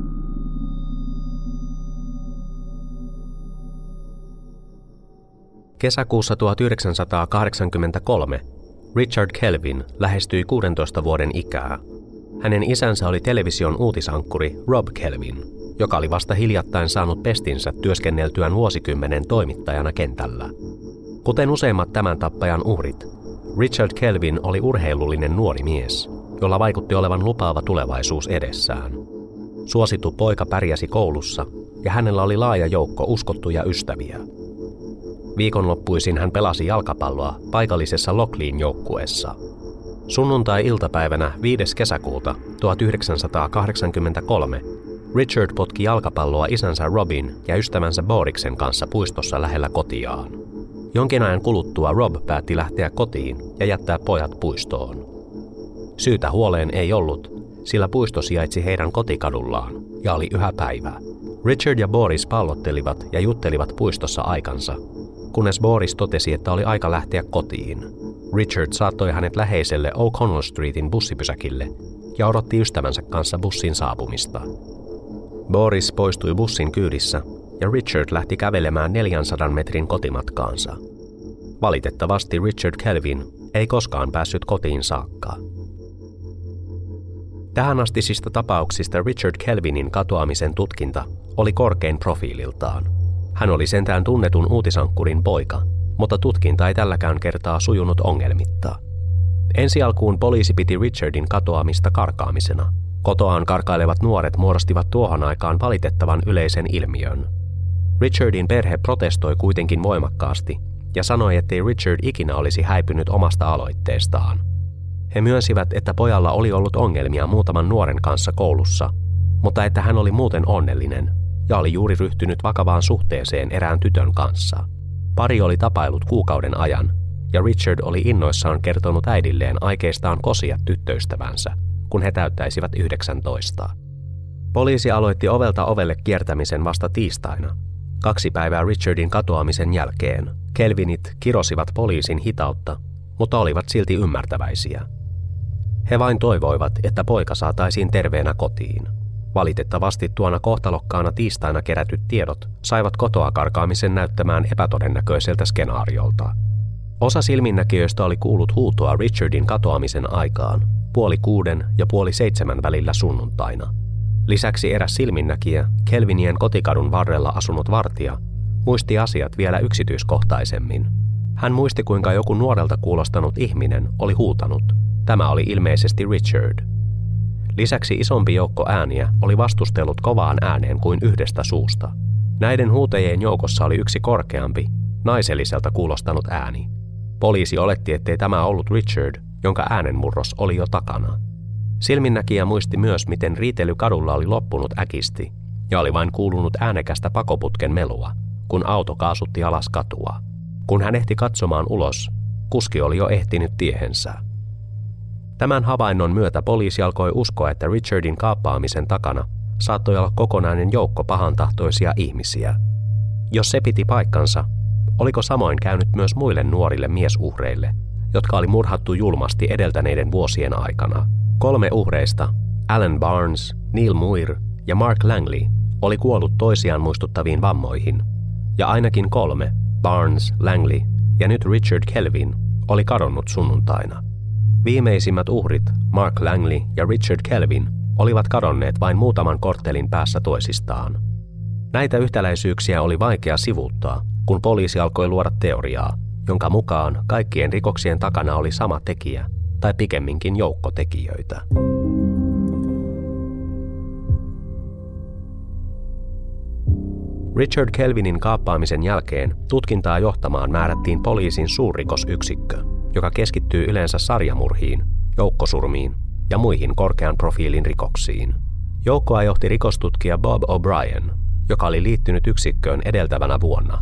Kesäkuussa 1983 Richard Kelvin lähestyi 16 vuoden ikää. Hänen isänsä oli television uutisankkuri Rob Kelvin, joka oli vasta hiljattain saanut pestinsä työskenneltyään vuosikymmenen toimittajana kentällä. Kuten useimmat tämän tappajan uhrit, Richard Kelvin oli urheilullinen nuori mies, jolla vaikutti olevan lupaava tulevaisuus edessään. Suosittu poika pärjäsi koulussa ja hänellä oli laaja joukko uskottuja ystäviä. Viikonloppuisin hän pelasi jalkapalloa paikallisessa Lockleyn joukkueessa. Sunnuntai-iltapäivänä 5. kesäkuuta 1983 Richard potki jalkapalloa isänsä Robin ja ystävänsä Boriksen kanssa puistossa lähellä kotiaan. Jonkin ajan kuluttua Rob päätti lähteä kotiin ja jättää pojat puistoon. Syytä huoleen ei ollut, sillä puisto sijaitsi heidän kotikadullaan ja oli yhä päivä. Richard ja Boris pallottelivat ja juttelivat puistossa aikansa, kunnes Boris totesi, että oli aika lähteä kotiin. Richard saattoi hänet läheiselle O'Connell Streetin bussipysäkille ja odotti ystävänsä kanssa bussin saapumista. Boris poistui bussin kyydissä ja Richard lähti kävelemään 400 metrin kotimatkaansa. Valitettavasti Richard Kelvin ei koskaan päässyt kotiin saakka. Tähänastisista tapauksista Richard Kelvinin katoamisen tutkinta oli korkein profiililtaan. Hän oli sentään tunnetun uutisankkurin poika, mutta tutkinta ei tälläkään kertaa sujunut ongelmitta. Ensi alkuun poliisi piti Richardin katoamista karkaamisena. Kotoaan karkailevat nuoret muodostivat tuohon aikaan valitettavan yleisen ilmiön. Richardin perhe protestoi kuitenkin voimakkaasti ja sanoi, ettei Richard ikinä olisi häipynyt omasta aloitteestaan. He myönsivät, että pojalla oli ollut ongelmia muutaman nuoren kanssa koulussa, mutta että hän oli muuten onnellinen ja oli juuri ryhtynyt vakavaan suhteeseen erään tytön kanssa. Pari oli tapailut kuukauden ajan ja Richard oli innoissaan kertonut äidilleen aikeistaan kosia tyttöystävänsä, kun he täyttäisivät 19. Poliisi aloitti ovelta ovelle kiertämisen vasta tiistaina, 2 päivää Richardin katoamisen jälkeen. Kelvinit kirosivat poliisin hitautta, mutta olivat silti ymmärtäväisiä. He vain toivoivat, että poika saataisiin terveenä kotiin. Valitettavasti tuona kohtalokkaana tiistaina kerätyt tiedot saivat kotoa karkaamisen näyttämään epätodennäköiseltä skenaariolta. Osa silminnäkijöistä oli kuullut huutoa Richardin katoamisen aikaan, 5:30 ja 6:30 välillä sunnuntaina. Lisäksi eräs silminnäkijä, Kelvinien kotikadun varrella asunut vartija, muisti asiat vielä yksityiskohtaisemmin. Hän muisti, kuinka joku nuorelta kuulostanut ihminen oli huutanut. Tämä oli ilmeisesti Richard. Lisäksi isompi joukko ääniä oli vastustellut kovaan ääneen kuin yhdestä suusta. Näiden huutajien joukossa oli yksi korkeampi, naiselliselta kuulostanut ääni. Poliisi oletti, ettei tämä ollut Richard, jonka äänenmurros oli jo takana. Silminnäkijä muisti myös, miten riitely kadulla oli loppunut äkisti ja oli vain kuulunut äänekästä pakoputken melua, kun auto kaasutti alas katua. Kun hän ehti katsomaan ulos, kuski oli jo ehtinyt tiehensä. Tämän havainnon myötä poliisi alkoi uskoa, että Richardin kaappaamisen takana saattoi olla kokonainen joukko pahantahtoisia ihmisiä. Jos se piti paikkansa, oliko samoin käynyt myös muille nuorille miesuhreille, jotka oli murhattu julmasti edeltäneiden vuosien aikana? 3 uhreista, Alan Barnes, Neil Muir ja Mark Langley, oli kuollut toisiaan muistuttaviin vammoihin, ja ainakin 3, Barnes, Langley ja nyt Richard Kelvin, oli kadonnut sunnuntaina. Viimeisimmät uhrit, Mark Langley ja Richard Kelvin, olivat kadonneet vain muutaman korttelin päässä toisistaan. Näitä yhtäläisyyksiä oli vaikea sivuuttaa, kun poliisi alkoi luoda teoriaa, jonka mukaan kaikkien rikoksien takana oli sama tekijä, tai pikemminkin joukko tekijöitä. Richard Kelvinin kaappaamisen jälkeen tutkintaa johtamaan määrättiin poliisin suurrikosyksikkö, joka keskittyy yleensä sarjamurhiin, joukkosurmiin ja muihin korkean profiilin rikoksiin. Joukkoa johti rikostutkija Bob O'Brien, joka oli liittynyt yksikköön edeltävänä vuonna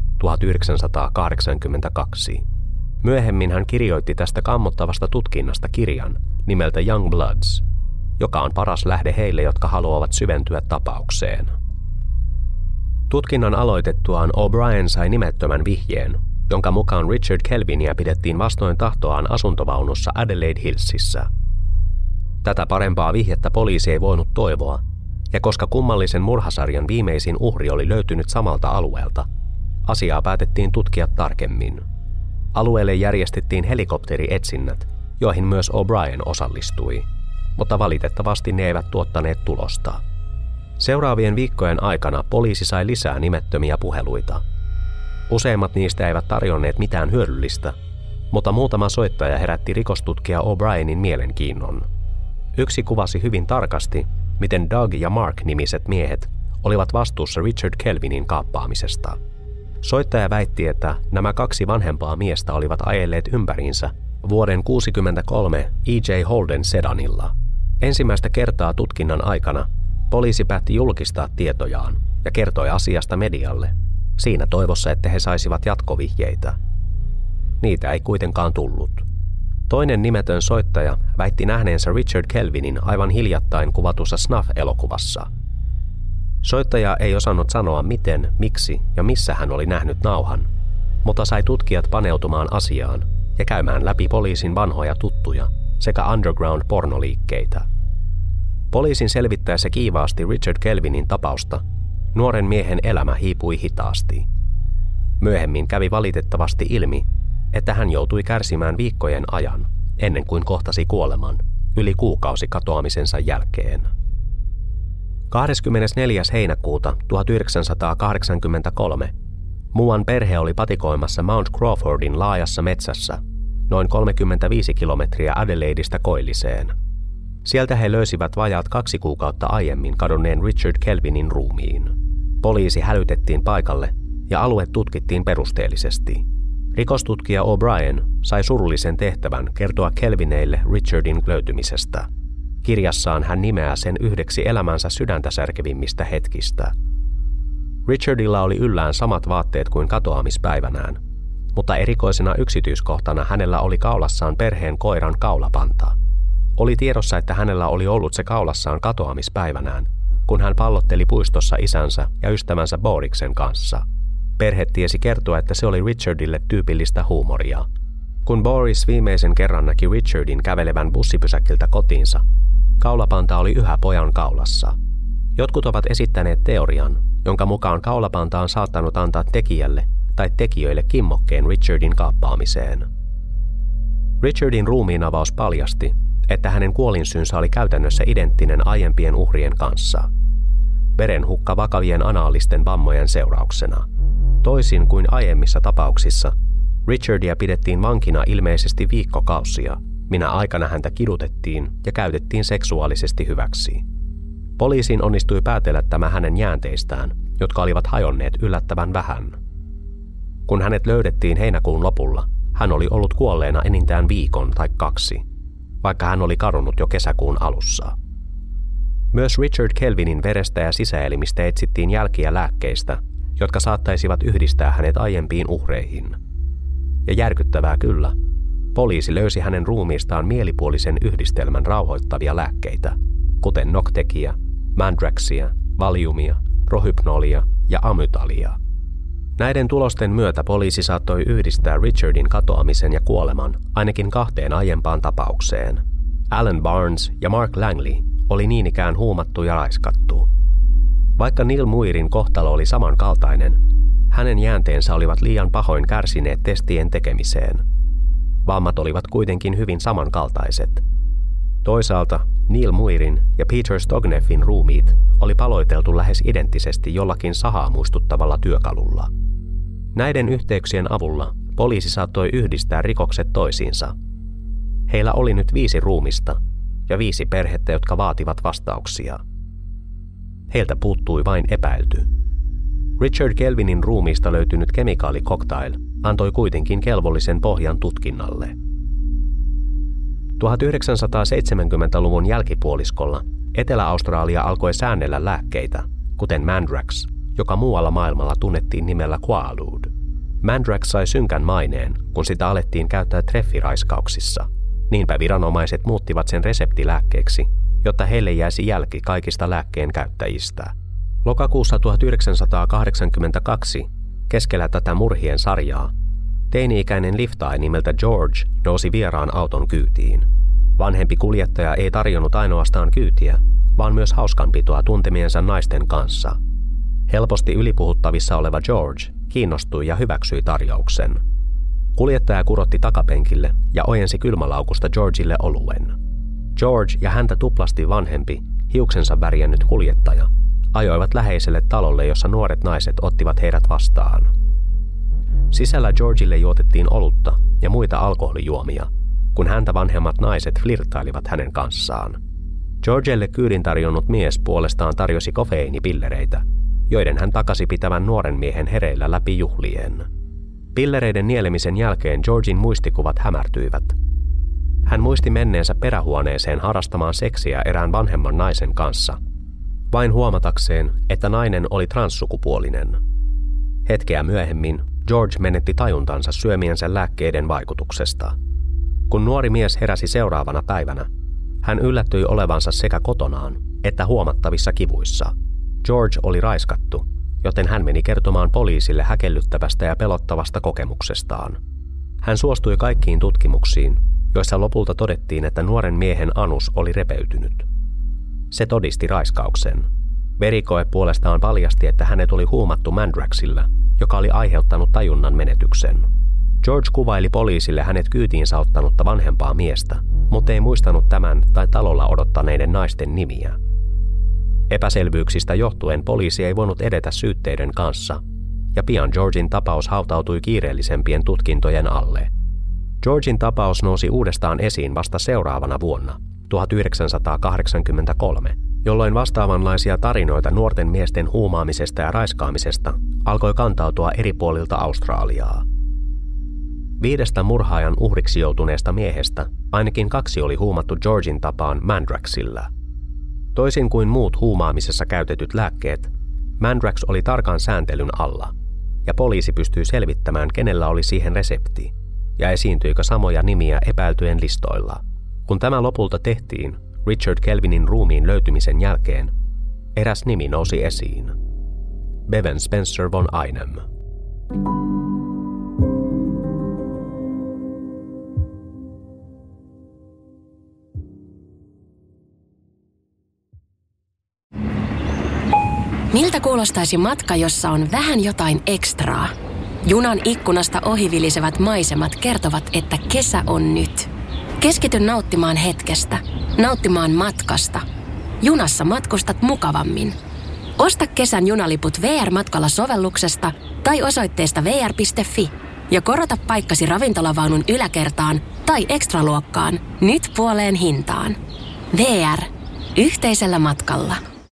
1982. Myöhemmin hän kirjoitti tästä kammottavasta tutkinnasta kirjan nimeltä Young Bloods, joka on paras lähde heille, jotka haluavat syventyä tapaukseen. Tutkinnan aloitettuaan O'Brien sai nimettömän vihjeen, jonka mukaan Richard Kelvinia pidettiin vastoin tahtoaan asuntovaunussa Adelaide Hillsissä. Tätä parempaa vihjettä poliisi ei voinut toivoa, ja koska kummallisen murhasarjan viimeisin uhri oli löytynyt samalta alueelta, asiaa päätettiin tutkia tarkemmin. Alueelle järjestettiin helikopterietsinnät, joihin myös O'Brien osallistui, mutta valitettavasti ne eivät tuottaneet tulosta. Seuraavien viikkojen aikana poliisi sai lisää nimettömiä puheluita. Useimmat niistä eivät tarjonneet mitään hyödyllistä, mutta muutama soittaja herätti rikostutkija O'Brienin mielenkiinnon. Yksi kuvasi hyvin tarkasti, miten Doug ja Mark-nimiset miehet olivat vastuussa Richard Kelvinin kaappaamisesta. Soittaja väitti, että nämä 2 vanhempaa miestä olivat ajelleet ympäriinsä vuoden 1963 E.J. Holden sedanilla. Ensimmäistä kertaa tutkinnan aikana poliisi päätti julkistaa tietojaan ja kertoi asiasta medialle, siinä toivossa, että he saisivat jatkovihjeitä. Niitä ei kuitenkaan tullut. Toinen nimetön soittaja väitti nähneensä Richard Kelvinin aivan hiljattain kuvatussa Snuff-elokuvassa. Soittaja ei osannut sanoa miten, miksi ja missä hän oli nähnyt nauhan, mutta sai tutkijat paneutumaan asiaan ja käymään läpi poliisin vanhoja tuttuja sekä underground-pornoliikkeitä. Poliisin selvittäessä kiivaasti Richard Kelvinin tapausta, nuoren miehen elämä hiipui hitaasti. Myöhemmin kävi valitettavasti ilmi, että hän joutui kärsimään viikkojen ajan ennen kuin kohtasi kuoleman yli kuukausi katoamisensa jälkeen. 24. heinäkuuta 1983 muuan perhe oli patikoimassa Mount Crawfordin laajassa metsässä noin 35 kilometriä Adelaideista koilliseen. Sieltä he löysivät vajaat 2 kuukautta aiemmin kadonneen Richard Kelvinin ruumiin. Poliisi hälytettiin paikalle ja alue tutkittiin perusteellisesti. Rikostutkija O'Brien sai surullisen tehtävän kertoa Kelvineille Richardin löytymisestä. Kirjassaan hän nimeää sen yhdeksi elämänsä sydäntä särkevimmistä hetkistä. Richardilla oli yllään samat vaatteet kuin katoamispäivänään, mutta erikoisena yksityiskohtana hänellä oli kaulassaan perheen koiran kaulapanta. Oli tiedossa, että hänellä oli ollut se kaulassaan katoamispäivänään, kun hän pallotteli puistossa isänsä ja ystävänsä Boriksen kanssa. Perhe tiesi kertoa, että se oli Richardille tyypillistä huumoria. Kun Boris viimeisen kerran näki Richardin kävelevän bussipysäkiltä kotiinsa, kaulapanta oli yhä pojan kaulassa. Jotkut ovat esittäneet teorian, jonka mukaan kaulapanta on saattanut antaa tekijälle tai tekijöille kimmokkeen Richardin kaappaamiseen. Richardin ruumiinavaus paljasti, että hänen kuolinsyynsä oli käytännössä identtinen aiempien uhrien kanssa. Verenhukka vakavien anaalisten vammojen seurauksena. Toisin kuin aiemmissa tapauksissa, Richardia pidettiin vankina ilmeisesti viikkokausia, minä aikana häntä kidutettiin ja käytettiin seksuaalisesti hyväksi. Poliisin onnistui päätellä tämä hänen jäänteistään, jotka olivat hajonneet yllättävän vähän. Kun hänet löydettiin heinäkuun lopulla, hän oli ollut kuolleena enintään viikon tai 2, vaikka hän oli kadonnut jo kesäkuun alussa. Myös Richard Kelvinin verestä ja sisäelimistä etsittiin jälkiä lääkkeistä, jotka saattaisivat yhdistää hänet aiempiin uhreihin. Ja järkyttävää kyllä, poliisi löysi hänen ruumiistaan mielipuolisen yhdistelmän rauhoittavia lääkkeitä, kuten Noctecia, Mandraxia, Valiumia, Rohypnolia ja Amytalia. Näiden tulosten myötä poliisi saattoi yhdistää Richardin katoamisen ja kuoleman ainakin 2 aiempaan tapaukseen. Alan Barnes ja Mark Langley oli niin ikään huumattu ja raiskattu. Vaikka Neil Muirin kohtalo oli samankaltainen, hänen jäänteensä olivat liian pahoin kärsineet testien tekemiseen. Vammat olivat kuitenkin hyvin samankaltaiset. Toisaalta Neil Muirin ja Peter Stogneffin ruumiit oli paloiteltu lähes identtisesti jollakin sahaa muistuttavalla työkalulla. Näiden yhteyksien avulla poliisi saattoi yhdistää rikokset toisiinsa. Heillä oli nyt 5 ruumista ja 5 perhettä, jotka vaativat vastauksia. Heiltä puuttui vain epäilty. Richard Kelvinin ruumiista löytynyt kemikaalicocktail antoi kuitenkin kelvollisen pohjan tutkinnalle. 1970-luvun jälkipuoliskolla Etelä-Australia alkoi säännellä lääkkeitä, kuten Mandrax, joka muualla maailmalla tunnettiin nimellä Quaalude. Mandrax sai synkän maineen, kun sitä alettiin käyttää treffiraiskauksissa. Niinpä viranomaiset muuttivat sen reseptilääkkeeksi, jotta heille jäisi jälki kaikista lääkkeen käyttäjistä. Lokakuussa 1982, keskellä tätä murhien sarjaa, teini-ikäinen liftaaja nimeltä George nousi vieraan auton kyytiin. Vanhempi kuljettaja ei tarjonnut ainoastaan kyytiä, vaan myös hauskanpitoa tuntemiensa naisten kanssa. Helposti ylipuhuttavissa oleva George kiinnostui ja hyväksyi tarjouksen. Kuljettaja kurotti takapenkille ja ojensi kylmälaukusta Georgille oluen. George ja häntä tuplasti vanhempi, hiuksensa värjännyt kuljettaja, ajoivat läheiselle talolle, jossa nuoret naiset ottivat heidät vastaan. Sisällä Georgille juotettiin olutta ja muita alkoholijuomia, kun häntä vanhemmat naiset flirtailivat hänen kanssaan. Georgelle kyydin tarjonnut mies puolestaan tarjosi kofeiinipillereitä, joiden hän takasi pitävän nuoren miehen hereillä läpi juhlien. Pillereiden nielemisen jälkeen Georgin muistikuvat hämärtyivät. Hän muisti menneensä perähuoneeseen harrastamaan seksiä erään vanhemman naisen kanssa, vain huomatakseen, että nainen oli transsukupuolinen. Hetkeä myöhemmin George menetti tajuntansa syömiensä lääkkeiden vaikutuksesta. Kun nuori mies heräsi seuraavana päivänä, hän yllättyi olevansa sekä kotonaan että huomattavissa kivuissa. George oli raiskattu, joten hän meni kertomaan poliisille häkellyttävästä ja pelottavasta kokemuksestaan. Hän suostui kaikkiin tutkimuksiin, joissa lopulta todettiin, että nuoren miehen anus oli repeytynyt. Se todisti raiskauksen. Verikoe puolestaan paljasti, että hänet oli huumattu Mandraxilla, joka oli aiheuttanut tajunnan menetyksen. George kuvaili poliisille hänet kyytiinsä ottanutta vanhempaa miestä, mutta ei muistanut tämän tai talolla odottaneiden naisten nimiä. Epäselvyyksistä johtuen poliisi ei voinut edetä syytteiden kanssa, ja pian Georgin tapaus hautautui kiireellisempien tutkintojen alle. Georgin tapaus nousi uudestaan esiin vasta seuraavana vuonna, 1983, jolloin vastaavanlaisia tarinoita nuorten miesten huumaamisesta ja raiskaamisesta alkoi kantautua eri puolilta Australiaa. 5 murhaajan uhriksi joutuneesta miehestä ainakin 2 oli huumattu Georgin tapaan Mandraxilla. Toisin kuin muut huumaamisessa käytetyt lääkkeet, Mandrax oli tarkan sääntelyn alla, ja poliisi pystyi selvittämään, kenellä oli siihen resepti, ja esiintyikö samoja nimiä epäiltyjen listoilla. Kun tämä lopulta tehtiin, Richard Kelvinin ruumiin löytymisen jälkeen, eräs nimi nousi esiin. Bevan Spencer von Einem. Miltä kuulostaisi matka, jossa on vähän jotain ekstraa? Junan ikkunasta ohivilisevät maisemat kertovat, että kesä on nyt. Keskity nauttimaan hetkestä, nauttimaan matkasta. Junassa matkustat mukavammin. Osta kesän junaliput VR-matkalla-sovelluksesta tai osoitteesta vr.fi ja korota paikkasi ravintolavaunun yläkertaan tai ekstraluokkaan nyt puoleen hintaan. VR. Yhteisellä matkalla.